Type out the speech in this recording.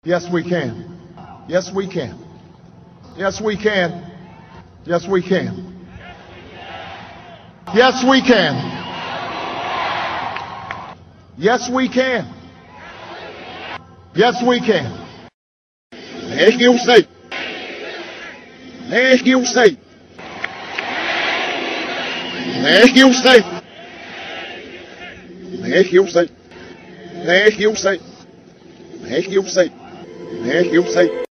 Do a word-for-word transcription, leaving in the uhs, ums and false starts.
Yes, we can. Yes, we can. Yes, we can. Yes, we can. Yes, we can. Yes, we can. Yes, we can. Let's give say. Let's give say. Let's give say. Let's give say. Let's give say. Let's give say. Let's give say.